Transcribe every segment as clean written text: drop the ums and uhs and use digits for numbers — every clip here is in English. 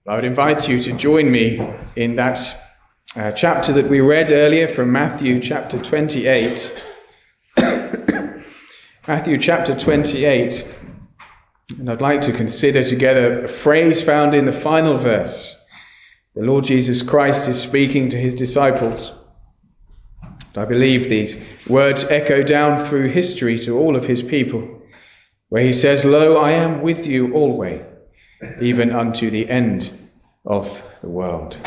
I would invite you to join me in that chapter that we read earlier from Matthew chapter 28. Matthew chapter 28. And I'd like to consider together a phrase found in the final verse. The Lord Jesus Christ is speaking to his disciples. I believe these words echo down through history to all of his people, where he says, "Lo, I am with you always, even unto the end of the world."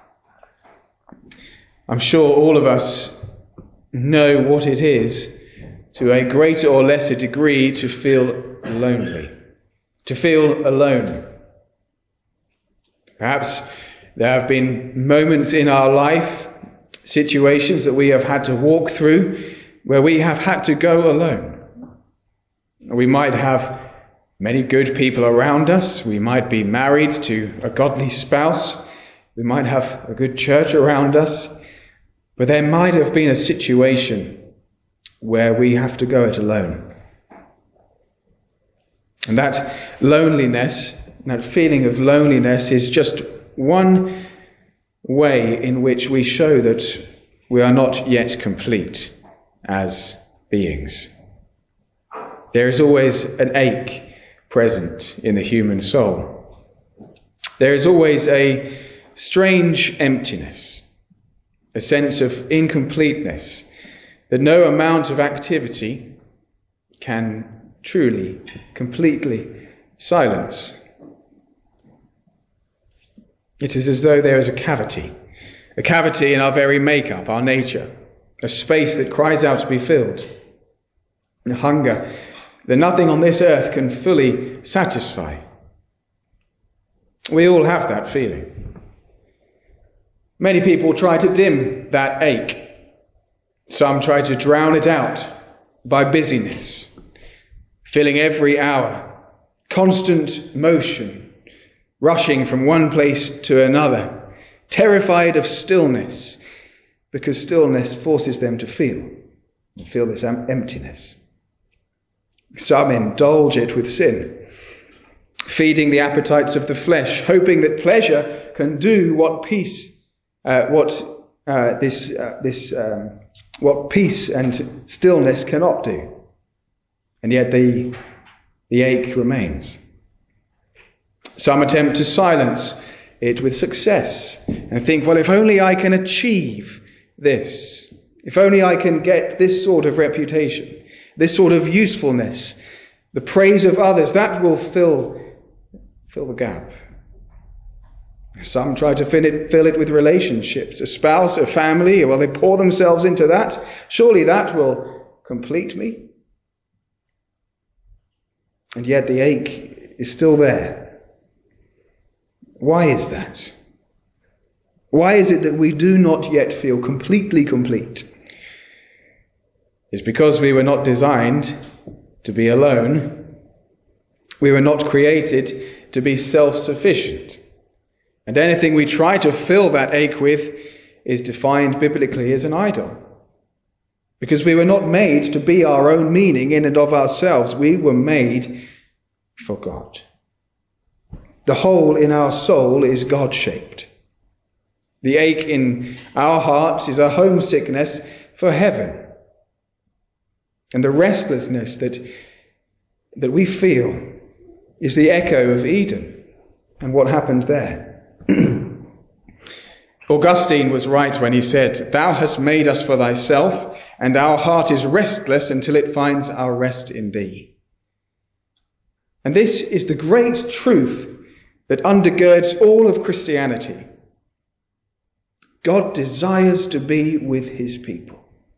I'm sure all of us know what it is, to a greater or lesser degree, to feel lonely, to feel alone. Perhaps there have been moments in our life, situations that we have had to walk through, where we have had to go alone. We might have many good people around us. We might be married to a godly spouse. We might have a good church around us. But there might have been a situation where we have to go it alone. And that loneliness, that feeling of loneliness, is just one way in which we show that we are not yet complete as beings. There is always an ache present in the human soul. There is always a strange emptiness, a sense of incompleteness that no amount of activity can truly, completely silence. It is as though there is a cavity in our very makeup, our nature, a space that cries out to be filled, a hunger that nothing on this earth can fully satisfy. We all have that feeling. Many people try to dim that ache. Some try to drown it out by busyness, filling every hour, constant motion, rushing from one place to another, terrified of stillness, because stillness forces them to feel this emptiness. Some indulge it with sin, feeding the appetites of the flesh, hoping that pleasure can do what peace and stillness cannot do. And yet the ache remains. Some attempt to silence it with success and think, well, if only I can achieve this, if only I can get this sort of reputation, this sort of usefulness, the praise of others, that will fill the gap. Some try to fill it with relationships, a spouse, a family. Well, they pour themselves into that. Surely that will complete me. And yet the ache is still there. Why is that? Why is it that we do not yet feel completely complete? It's because we were not designed to be alone. We were not created to be self-sufficient. And anything we try to fill that ache with is defined biblically as an idol. Because we were not made to be our own meaning in and of ourselves. We were made for God. The hole in our soul is God-shaped. The ache in our hearts is a homesickness for heaven. And the restlessness that we feel is the echo of Eden and what happened there. Augustine was right when he said, "Thou hast made us for thyself, and our heart is restless until it finds our rest in thee." And this is the great truth that undergirds all of Christianity. God desires to be with his people.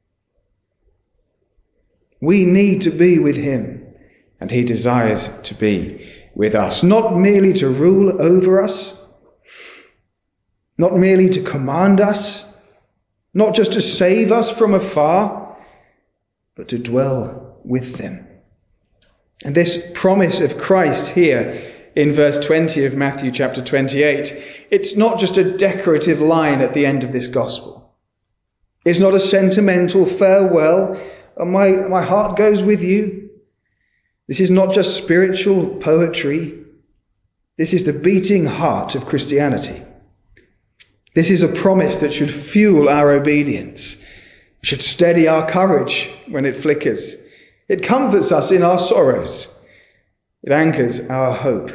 We need to be with him, and he desires to be with us, not merely to rule over us, not merely to command us, not just to save us from afar, but to dwell with them. And this promise of Christ here in verse 20 of Matthew chapter 28, it's not just a decorative line at the end of this gospel. It's not a sentimental farewell, my heart goes with you. This is not just spiritual poetry. This is the beating heart of Christianity. This is a promise that should fuel our obedience, should steady our courage when it flickers. It comforts us in our sorrows. It anchors our hope.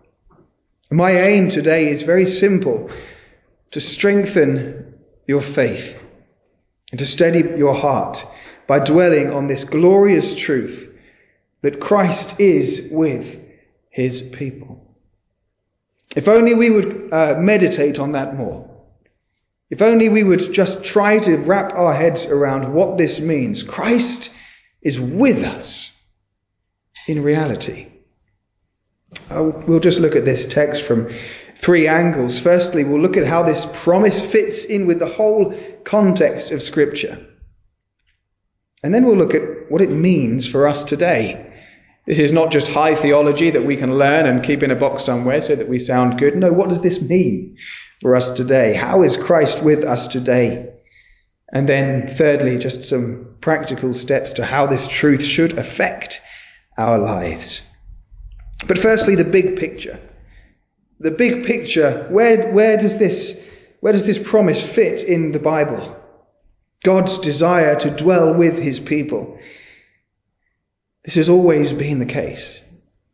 My aim today is very simple: to strengthen your faith and to steady your heart by dwelling on this glorious truth that Christ is with his people. If only we would meditate on that more. If only we would just try to wrap our heads around what this means. Christ is with us in reality. We'll just look at this text from 3 angles. Firstly, we'll look at how this promise fits in with the whole context of Scripture. And then we'll look at what it means for us today. This is not just high theology that we can learn and keep in a box somewhere so that we sound good. No, what does this mean for us today? How is Christ with us today? And then thirdly, just some practical steps to how this truth should affect our lives. But firstly, the big picture. The big picture, where does this promise fit in the Bible? God's desire to dwell with his people. This has always been the case.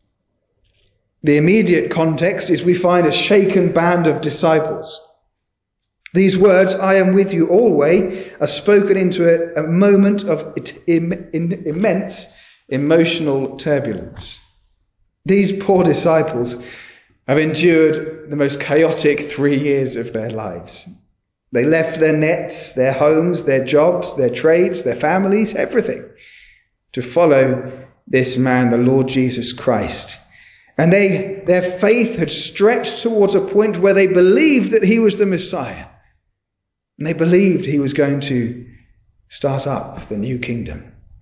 The immediate context is we find a shaken band of disciples. These words, "I am with you always," are spoken into a moment of immense emotional turbulence. These poor disciples have endured the most chaotic 3 years of their lives. They left their nets, their homes, their jobs, their trades, their families, everything, to follow this man, the Lord Jesus Christ. And their faith had stretched towards a point where they believed that he was the Messiah. And they believed he was going to start up the new kingdom.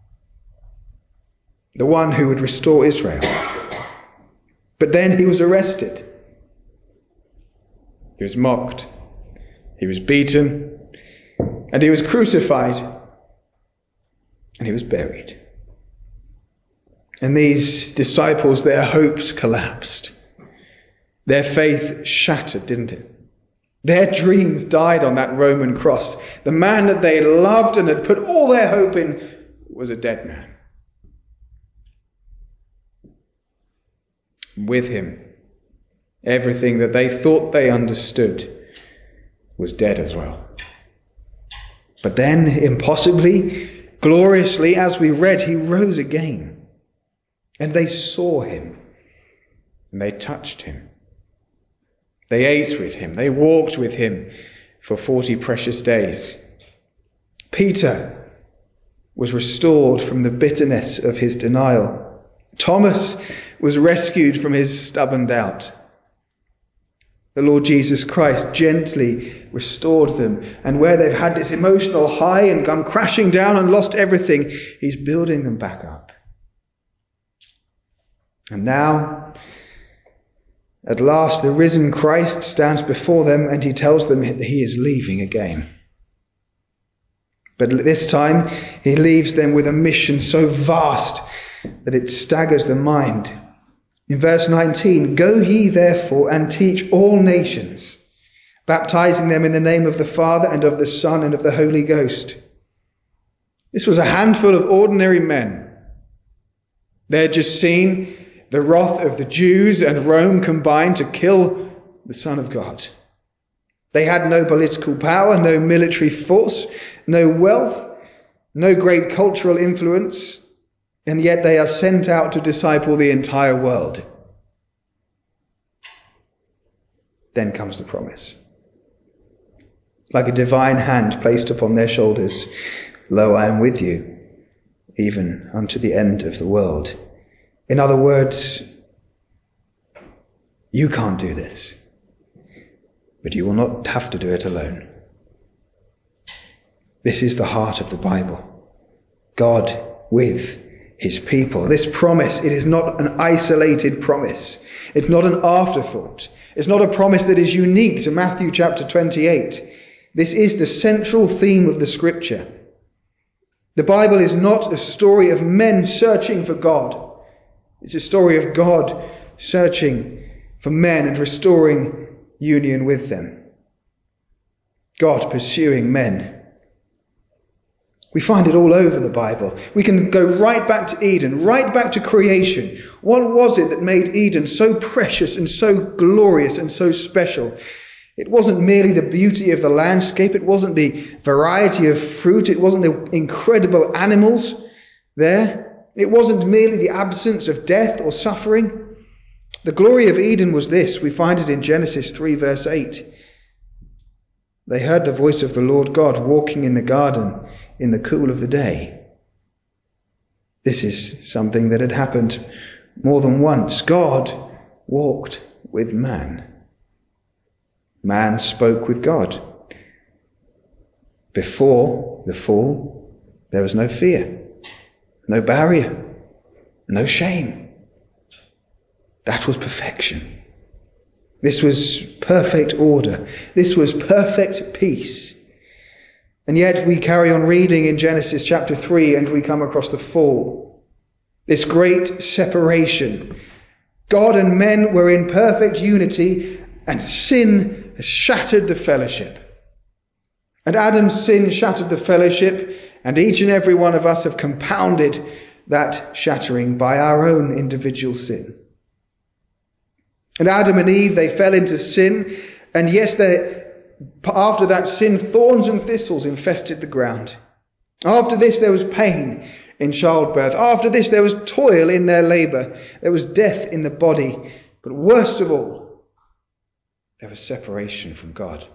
The one who would restore Israel. But then he was arrested. He was mocked. He was beaten. And he was crucified. And he was buried. And these disciples, their hopes collapsed. Their faith shattered, didn't it? Their dreams died on that Roman cross. The man that they loved and had put all their hope in was a dead man. With him, everything that they thought they understood was dead as well. But then, impossibly, gloriously, as we read, he rose again. And they saw him. And they touched him. They ate with him. They walked with him for 40 precious days. Peter was restored from the bitterness of his denial. Thomas was rescued from his stubborn doubt. The Lord Jesus Christ gently restored them. And where they've had this emotional high and gone crashing down and lost everything, he's building them back up. And now, at last, the risen Christ stands before them and he tells them that he is leaving again. But this time, he leaves them with a mission so vast that it staggers the mind. In verse 19, "Go ye therefore and teach all nations, baptizing them in the name of the Father and of the Son and of the Holy Ghost." This was a handful of ordinary men. They had just seen the wrath of the Jews and Rome combined to kill the Son of God. They had no political power, no military force, no wealth, no great cultural influence, and yet they are sent out to disciple the entire world. Then comes the promise. Like a divine hand placed upon their shoulders, "Lo, I am with you, even unto the end of the world." In other words, you can't do this, but you will not have to do it alone. This is the heart of the Bible. God with his people. This promise, it is not an isolated promise. It's not an afterthought. It's not a promise that is unique to Matthew chapter 28. This is the central theme of the Scripture. The Bible is not a story of men searching for God. It's a story of God searching for men and restoring union with them. God pursuing men. We find it all over the Bible. We can go right back to Eden, right back to creation. What was it that made Eden so precious and so glorious and so special? It wasn't merely the beauty of the landscape. It wasn't the variety of fruit. It wasn't the incredible animals there. It wasn't merely the absence of death or suffering. The glory of Eden was this. We find it in Genesis 3 verse 8. They heard the voice of the Lord God walking in the garden in the cool of the day. This is something that had happened more than once. God walked with man. Man spoke with God. Before the fall, there was no fear, no barrier, no shame. That was perfection. This was perfect order. This was perfect peace. And yet we carry on reading in Genesis chapter 3 and we come across the fall. This great separation. God and men were in perfect unity and sin has shattered the fellowship. And Adam's sin shattered the fellowship, and each and every one of us have compounded that shattering by our own individual sin. And Adam and Eve, they fell into sin, and yes, after that sin, thorns and thistles infested the ground. After this, there was pain in childbirth. After this, there was toil in their labour. There was death in the body. But worst of all, there was separation from God.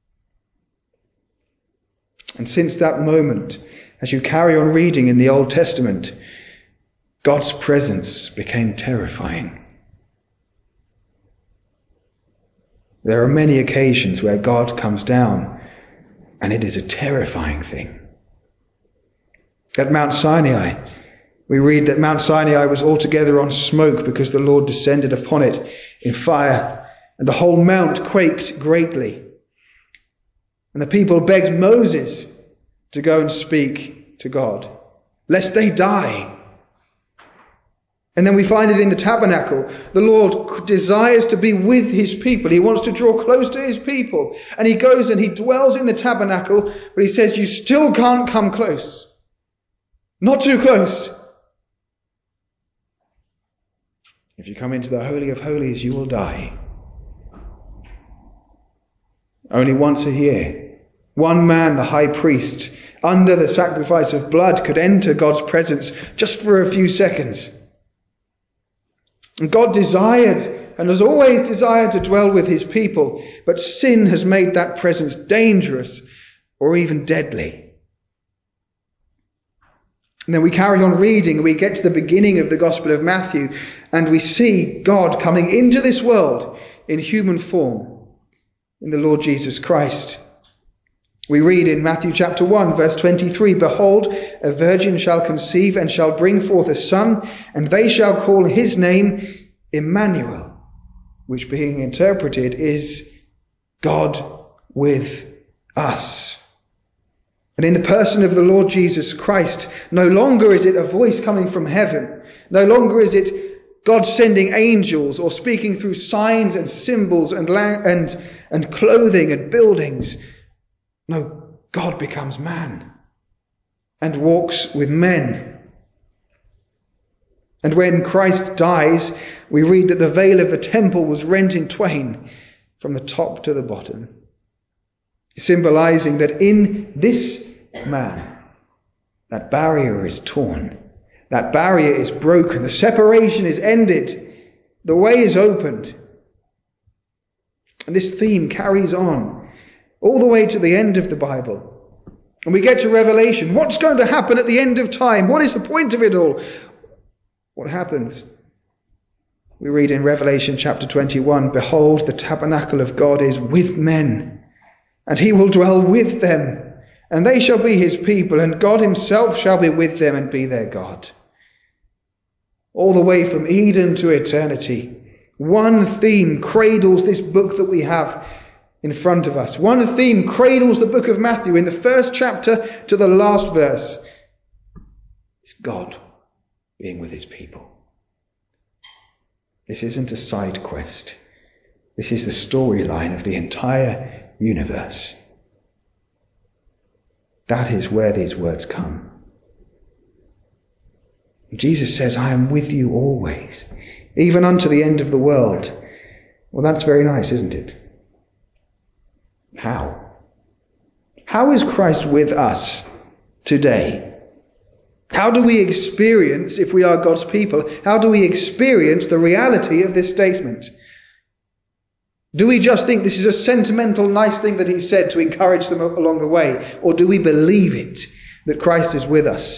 And since that moment, as you carry on reading in the Old Testament, God's presence became terrifying. There are many occasions where God comes down, and it is a terrifying thing. At Mount Sinai, we read that Mount Sinai was altogether on smoke because the Lord descended upon it in fire, and the whole mount quaked greatly. And the people begged Moses to go and speak to God, lest they die. And then we find it in the tabernacle. The Lord desires to be with his people. He wants to draw close to his people. And he goes and he dwells in the tabernacle, but he says, you still can't come close. Not too close. If you come into the Holy of Holies, you will die. Only once a year, one man, the high priest, under the sacrifice of blood, could enter God's presence just for a few seconds. And God desired and has always desired to dwell with his people, but sin has made that presence dangerous or even deadly. And then we carry on reading and we get to the beginning of the Gospel of Matthew and we see God coming into this world in human form in the Lord Jesus Christ. We read in Matthew chapter 1 verse 23, behold, a virgin shall conceive and shall bring forth a son, and they shall call his name Emmanuel, which being interpreted is God with us. And in the person of the Lord Jesus Christ, no longer is it a voice coming from heaven. No longer is it God sending angels or speaking through signs and symbols and clothing and buildings. No, God becomes man and walks with men. And when Christ dies, we read that the veil of the temple was rent in twain from the top to the bottom, symbolizing that in this man, that barrier is torn, that barrier is broken, the separation is ended, the way is opened. And this theme carries on all the way to the end of the Bible. And we get to Revelation. What's going to happen at the end of time? What is the point of it all? What happens? We read in Revelation chapter 21, behold, the tabernacle of God is with men, and he will dwell with them, and they shall be his people, and God himself shall be with them and be their God. All the way from Eden to eternity, one theme cradles this book that we have in front of us. One theme cradles the book of Matthew in the first chapter to the last verse. It's God being with his people. This isn't a side quest. This is the storyline of the entire universe. That is where these words come. Jesus says, I am with you always, even unto the end of the world. Well, that's very nice, isn't it? How? How is Christ with us today? How do we experience, if we are God's people, how do we experience the reality of this statement? Do we just think this is a sentimental, nice thing that he said to encourage them along the way? Or do we believe it, that Christ is with us?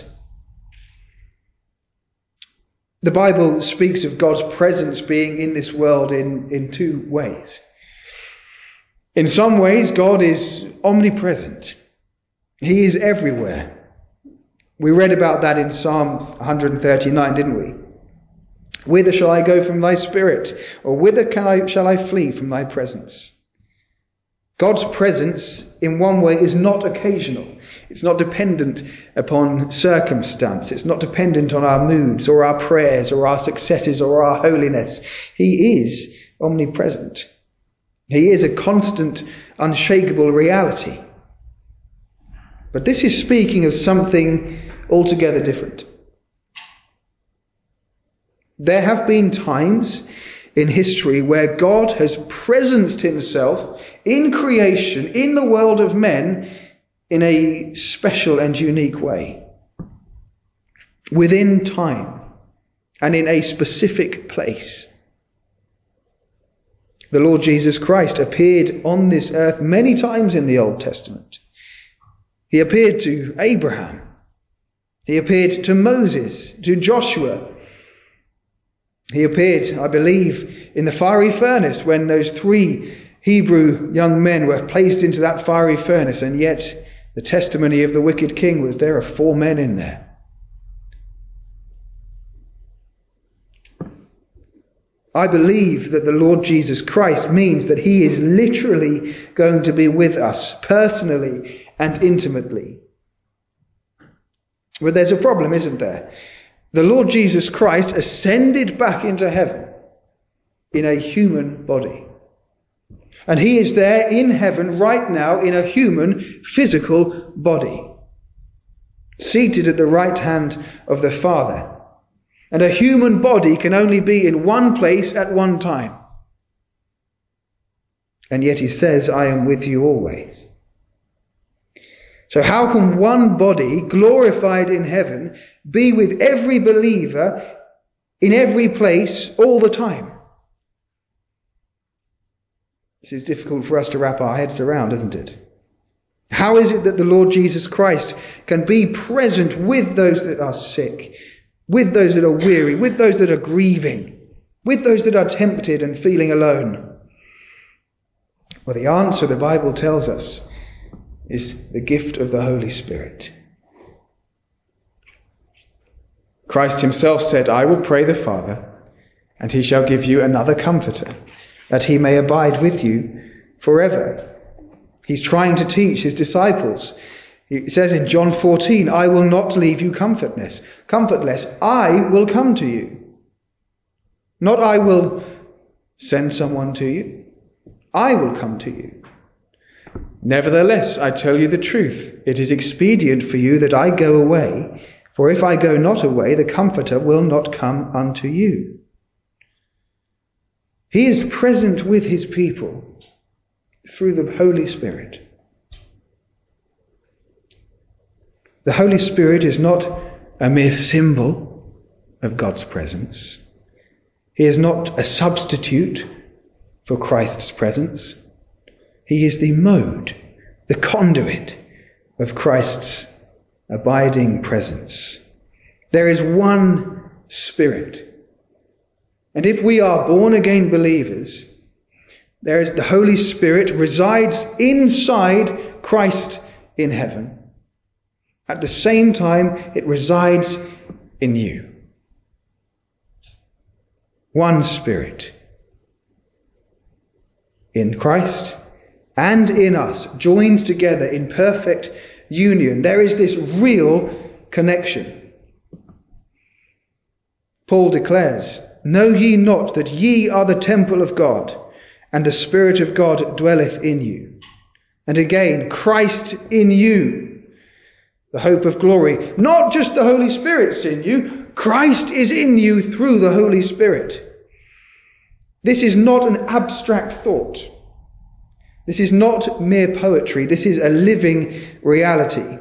The Bible speaks of God's presence being in this world in two ways. In some ways, God is omnipresent. He is everywhere. We read about that in Psalm 139, didn't we? Whither shall I go from thy spirit? Or whither shall I flee from thy presence? God's presence, in one way, is not occasional. It's not dependent upon circumstance. It's not dependent on our moods or our prayers or our successes or our holiness. He is omnipresent. He is a constant, unshakable reality. But this is speaking of something altogether different. There have been times in history where God has presenced himself in creation, in the world of men, in a special and unique way, within time and in a specific place. The Lord Jesus Christ appeared on this earth many times in the Old Testament. He appeared to Abraham. He appeared to Moses, to Joshua. He appeared, I believe, in the fiery furnace when those 3 Hebrew young men were placed into that fiery furnace, and yet the testimony of the wicked king was there are 4 men in there. I believe that the Lord Jesus Christ means that he is literally going to be with us personally and intimately. But there's a problem, isn't there? The Lord Jesus Christ ascended back into heaven in a human body. And he is there in heaven right now in a human physical body, seated at the right hand of the Father. And a human body can only be in one place at one time. And yet he says, I am with you always. So how can one body, glorified in heaven, be with every believer in every place all the time? This is difficult for us to wrap our heads around, isn't it? How is it that the Lord Jesus Christ can be present with those that are sick, with those that are weary, with those that are grieving, with those that are tempted and feeling alone? Well, the answer, the Bible tells us, is the gift of the Holy Spirit. Christ himself said, I will pray the Father, and he shall give you another comforter, that he may abide with you forever. He's trying to teach his disciples. He says in John 14, I will not leave you comfortless. I will come to you. Not I will send someone to you. I will come to you. Nevertheless, I tell you the truth. It is expedient for you that I go away. For if I go not away, the Comforter will not come unto you. He is present with his people through the Holy Spirit. The Holy Spirit is not a mere symbol of God's presence. He is not a substitute for Christ's presence. He is the mode, the conduit of Christ's abiding presence. There is one Spirit. And if we are born again believers, the Holy Spirit resides inside Christ in heaven. At the same time, it resides in you. One Spirit in Christ and in us, joined together in perfect union. There is this real connection. Paul declares, know ye not that ye are the temple of God, and the Spirit of God dwelleth in you. And again, Christ in you, the hope of glory. Not just the Holy Spirit's in you, Christ is in you through the Holy Spirit. This is not an abstract thought. This is not mere poetry. This is a living reality.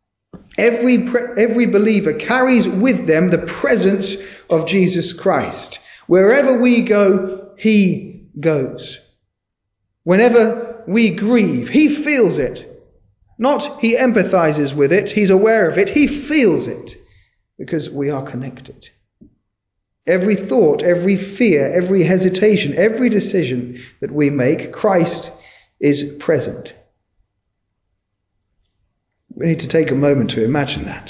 Every believer carries with them the presence of Jesus Christ. Wherever we go, he goes. Whenever we grieve, he feels it. Not he empathizes with it, he's aware of it, he feels it, because we are connected. Every thought, every fear, every hesitation, every decision that we make, Christ is present. We need to take a moment to imagine that.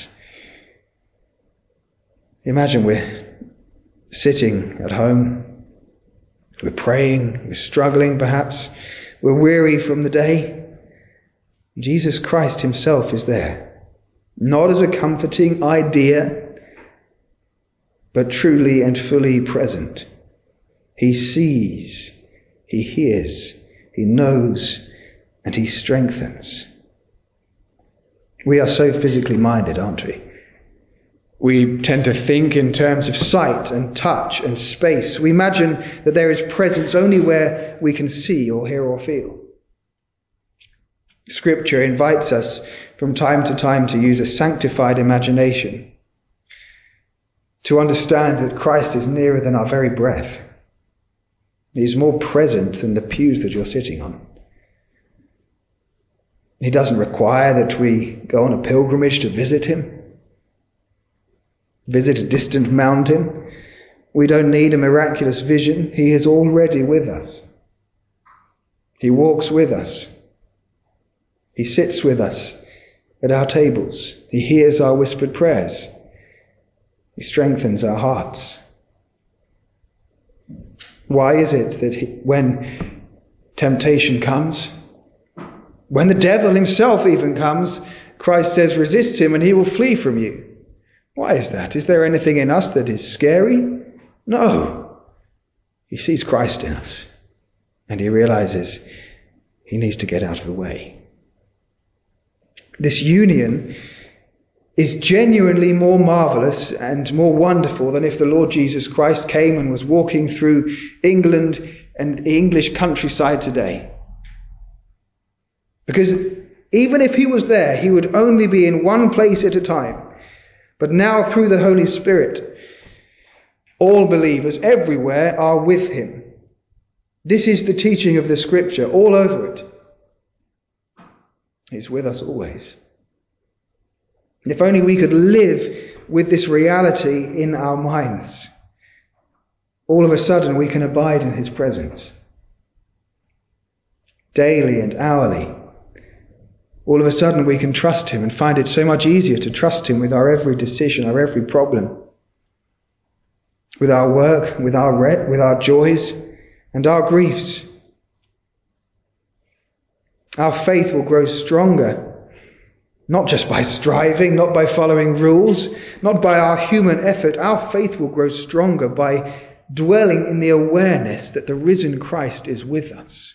Imagine we're sitting at home, we're praying, we're struggling perhaps, we're weary from the day. Jesus Christ himself is there, not as a comforting idea, but truly and fully present. He sees, he hears, he knows, and he strengthens. We are so physically minded, aren't we? We tend to think in terms of sight and touch and space. We imagine that there is presence only where we can see or hear or feel. Scripture invites us from time to time to use a sanctified imagination, to understand that Christ is nearer than our very breath. He is more present than the pews that you're sitting on. He doesn't require that we go on a pilgrimage to visit him, visit a distant mountain. We don't need a miraculous vision. He is already with us. He walks with us. He sits with us at our tables. He hears our whispered prayers. He strengthens our hearts. Why is it that when temptation comes, when the devil himself even comes, Christ says, resist him and he will flee from you? Why is that? Is there anything in us that is scary? No. He sees Christ in us and he realizes he needs to get out of the way. This union is genuinely more marvellous and more wonderful than if the Lord Jesus Christ came and was walking through England and the English countryside today. Because even if he was there, he would only be in one place at a time. But now through the Holy Spirit, all believers everywhere are with him. This is the teaching of the Scripture all over it. He's with us always. And if only we could live with this reality in our minds, all of a sudden we can abide in his presence. Daily and hourly. All of a sudden we can trust him and find it so much easier to trust him with our every decision, our every problem. With our work, with our joys and our griefs. Our faith will grow stronger, not just by striving, not by following rules, not by our human effort. Our faith will grow stronger by dwelling in the awareness that the risen Christ is with us.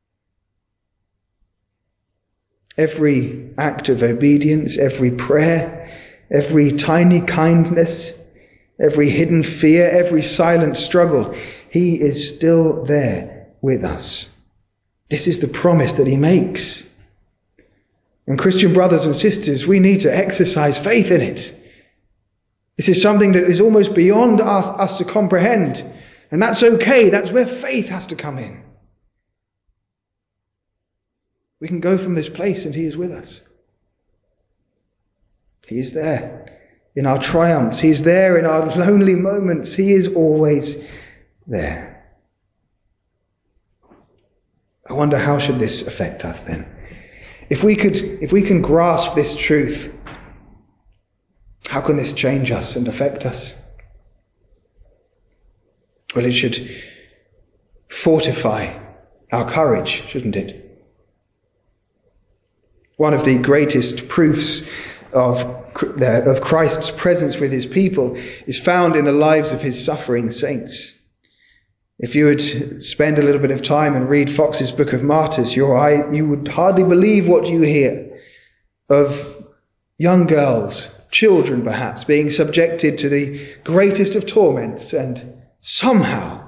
Every act of obedience, every prayer, every tiny kindness, every hidden fear, every silent struggle, he is still there with us. This is the promise that he makes. And Christian brothers and sisters, we need to exercise faith in it. This is something that is almost beyond us to comprehend. And that's okay. That's where faith has to come in. We can go from this place and he is with us. He is there in our triumphs. He is there in our lonely moments. He is always there. I wonder, how should this affect us then? If we can grasp this truth, how can this change us and affect us? Well, it should fortify our courage, shouldn't it? One of the greatest proofs of Christ's presence with his people is found in the lives of his suffering saints. If you would spend a little bit of time and read Fox's Book of Martyrs, you would hardly believe what you hear of young girls, children perhaps, being subjected to the greatest of torments and somehow,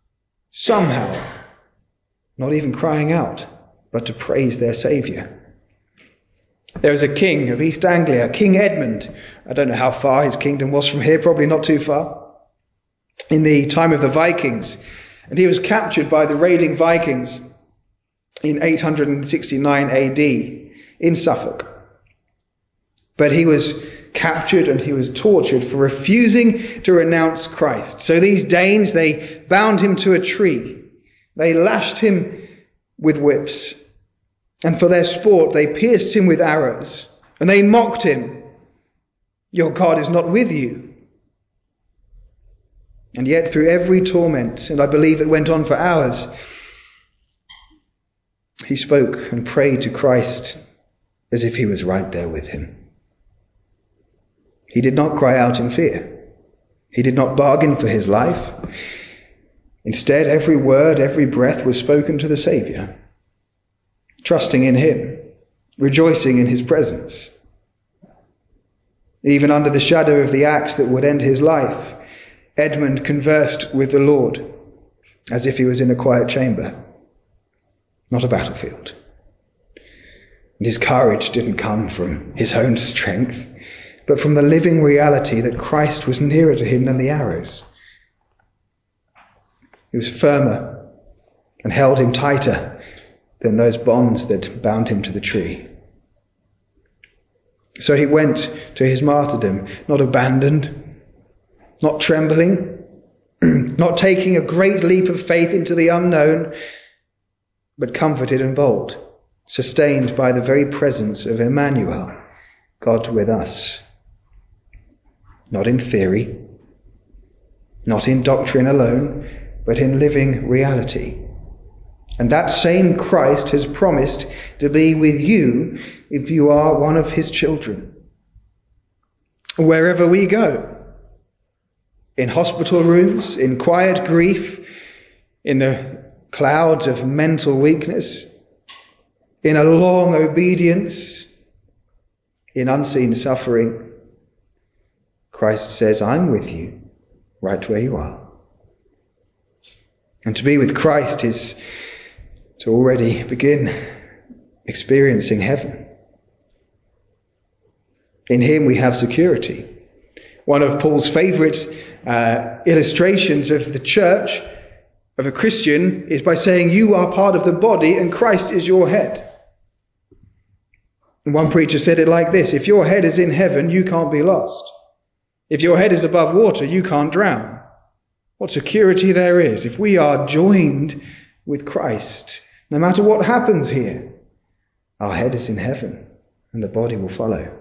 not even crying out, but to praise their Saviour. There was a king of East Anglia, King Edmund. I don't know how far his kingdom was from here, probably not too far, in the time of the Vikings. And he was captured by the raiding Vikings in 869 AD in Suffolk. But he was captured and he was tortured for refusing to renounce Christ. So these Danes, they bound him to a tree. They lashed him with whips. And for their sport, they pierced him with arrows. And they mocked him. Your God is not with you. And yet through every torment, and I believe it went on for hours, he spoke and prayed to Christ as if he was right there with him. He did not cry out in fear. He did not bargain for his life. Instead, every word, every breath was spoken to the Saviour, trusting in him, rejoicing in his presence. Even under the shadow of the axe that would end his life, Edmund conversed with the Lord as if he was in a quiet chamber, not a battlefield. And his courage didn't come from his own strength, but from the living reality that Christ was nearer to him than the arrows. He was firmer and held him tighter than those bonds that bound him to the tree. So he went to his martyrdom, not abandoned, not trembling, not taking a great leap of faith into the unknown, but comforted and bold, sustained by the very presence of Emmanuel, God with us. Not in theory, not in doctrine alone, but in living reality. And that same Christ has promised to be with you if you are one of his children. Wherever we go, in hospital rooms, in quiet grief, in the clouds of mental weakness, in a long obedience, in unseen suffering, Christ says, I'm with you right where you are. And to be with Christ is to already begin experiencing heaven. In him we have security. One of Paul's favourite illustrations of the church, of a Christian, is by saying you are part of the body and Christ is your head. And one preacher said it like this: if your head is in heaven, you can't be lost. If your head is above water, you can't drown. What security there is if we are joined with Christ. No matter what happens here, our head is in heaven and the body will follow.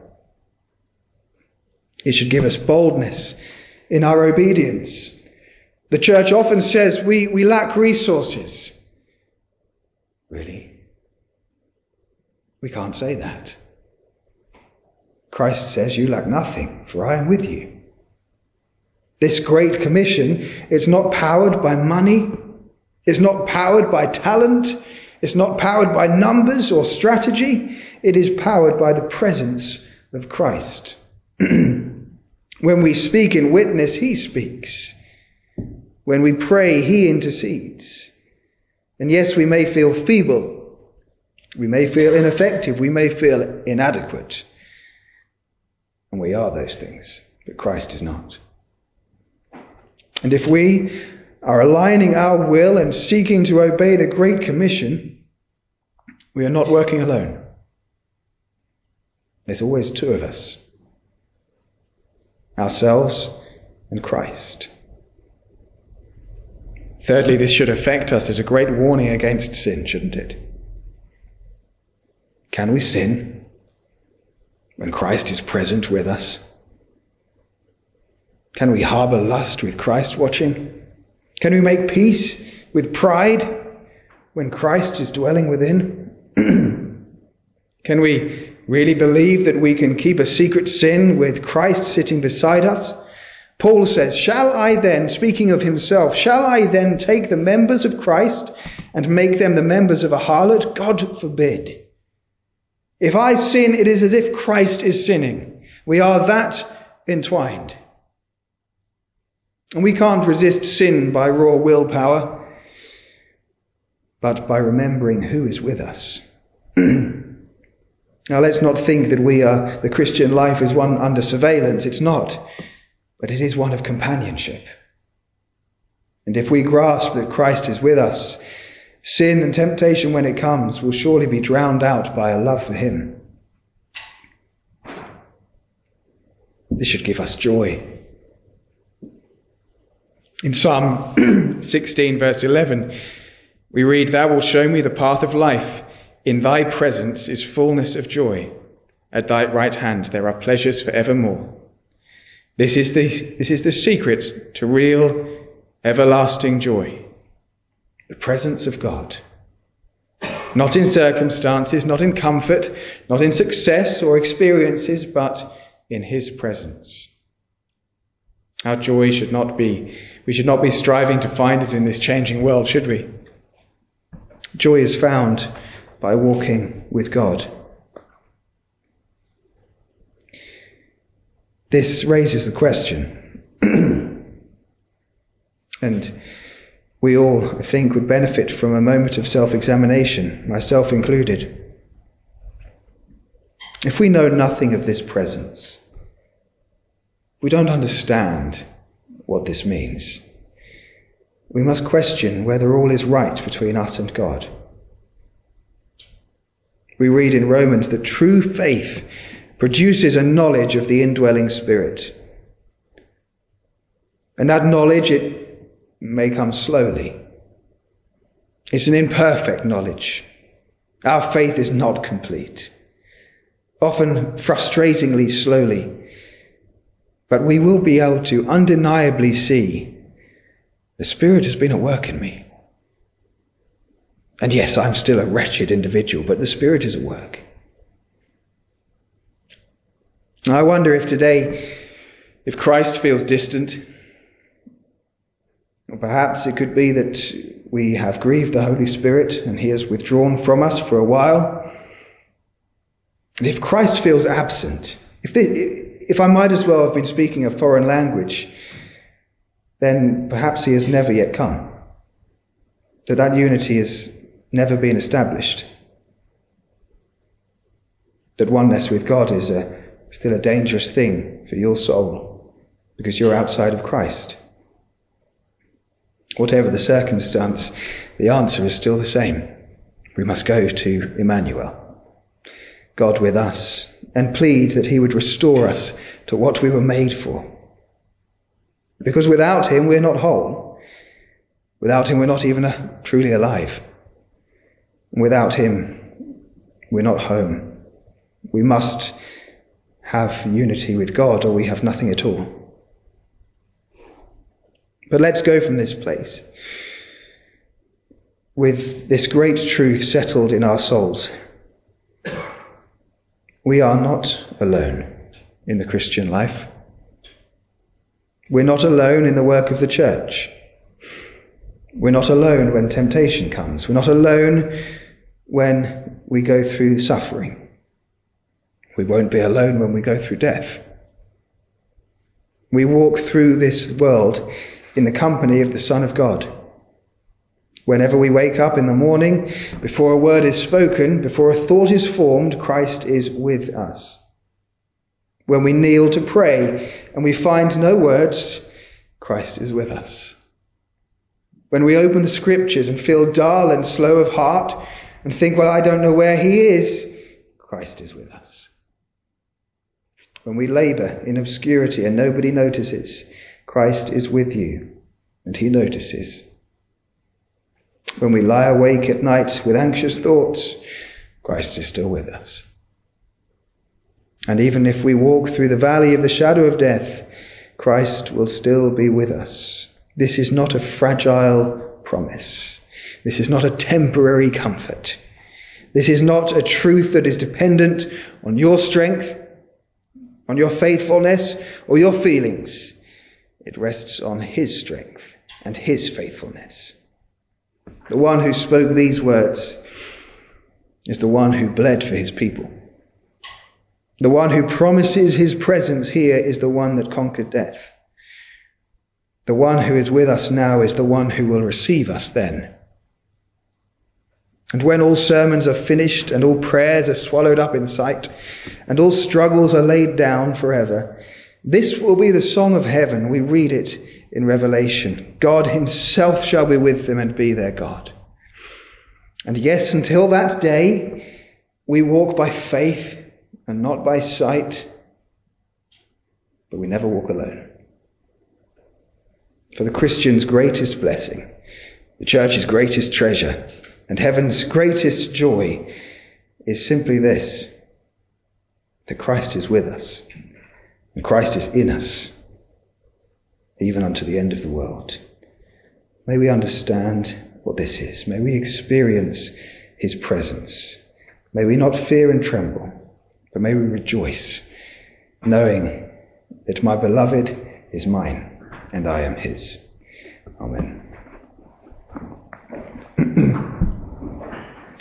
It should give us boldness in our obedience. The church often says we lack resources. Really? We can't say that. Christ says you lack nothing, for I am with you. This great commission is not powered by money. It's not powered by talent. It's not powered by numbers or strategy. It is powered by the presence of Christ. When we speak in witness, he speaks. When we pray, he intercedes. And yes, we may feel feeble. We may feel ineffective. We may feel inadequate. And we are those things, but Christ is not. And if we are aligning our will and seeking to obey the Great Commission, we are not working alone. There's always two of us. Ourselves and Christ. Thirdly, this should affect us as a great warning against sin, shouldn't it? Can we sin when Christ is present with us? Can we harbour lust with Christ watching? Can we make peace with pride when Christ is dwelling within? Can we really believe that we can keep a secret sin with Christ sitting beside us, Paul says, shall I then, speaking of himself, shall I then take the members of Christ and make them the members of a harlot? God forbid. If I sin, it is as if Christ is sinning. We are that entwined. And we can't resist sin by raw willpower, but by remembering who is with us. Now let's not think that the Christian life is one under surveillance. It's not. But it is one of companionship. And if we grasp that Christ is with us, sin and temptation when it comes will surely be drowned out by a love for him. This should give us joy. In Psalm 16 verse 11, we read, "Thou wilt show me the path of life. In thy presence is fullness of joy. At thy right hand there are pleasures for evermore." This is the secret to real, everlasting joy. The presence of God. Not in circumstances, not in comfort, not in success or experiences, but in his presence. Our joy we should not be striving to find it in this changing world, should we? Joy is found by walking with God. This raises the question, and we all, I think, would benefit from a moment of self-examination, myself included. If we know nothing of this presence, we don't understand what this means, we must question whether all is right between us and God. We read in Romans that true faith produces a knowledge of the indwelling Spirit. And that knowledge, it may come slowly. It's an imperfect knowledge. Our faith is not complete. Often frustratingly slowly. But we will be able to undeniably see the Spirit has been at work in me. And yes, I'm still a wretched individual, but the Spirit is at work. I wonder if today, if Christ feels distant, or perhaps it could be that we have grieved the Holy Spirit and he has withdrawn from us for a while. And if Christ feels absent, if I might as well have been speaking a foreign language, then perhaps he has never yet come. That unity has never been established. That oneness with God is still a dangerous thing for your soul because you're outside of Christ. Whatever the circumstance, the answer is still the same. We must go to Emmanuel, God with us, and plead that he would restore us to what we were made for. Because without him, we're not whole. Without him, we're not even truly alive. Without him, we're not home. We must have unity with God, or we have nothing at all. But let's go from this place with this great truth settled in our souls. We are not alone in the Christian life. We're not alone in the work of the church. We're not alone when temptation comes. We're not alone when we go through suffering. We won't be alone when we go through death. We walk through this world in the company of the Son of God. Whenever we wake up in the morning, before a word is spoken, before a thought is formed, Christ is with us. When we kneel to pray and we find no words, Christ is with us. When we open the scriptures and feel dull and slow of heart and think, well, I don't know where he is, Christ is with us. When we labour in obscurity and nobody notices, Christ is with you and he notices. When we lie awake at night with anxious thoughts, Christ is still with us. And even if we walk through the valley of the shadow of death, Christ will still be with us. This is not a fragile promise. This is not a temporary comfort. This is not a truth that is dependent on your strength, on your faithfulness, or your feelings. It rests on his strength and his faithfulness. The one who spoke these words is the one who bled for his people. The one who promises his presence here is the one that conquered death. The one who is with us now is the one who will receive us then. And when all sermons are finished and all prayers are swallowed up in sight and all struggles are laid down forever, this will be the song of heaven. We read it in Revelation. God himself shall be with them and be their God. And yes, until that day, we walk by faith and not by sight, but we never walk alone. For the Christian's greatest blessing, the church's greatest treasure, and heaven's greatest joy is simply this: that Christ is with us, and Christ is in us, even unto the end of the world. May we understand what this is. May we experience his presence. May we not fear and tremble, but may we rejoice, knowing that my beloved is mine, and I am his. Amen.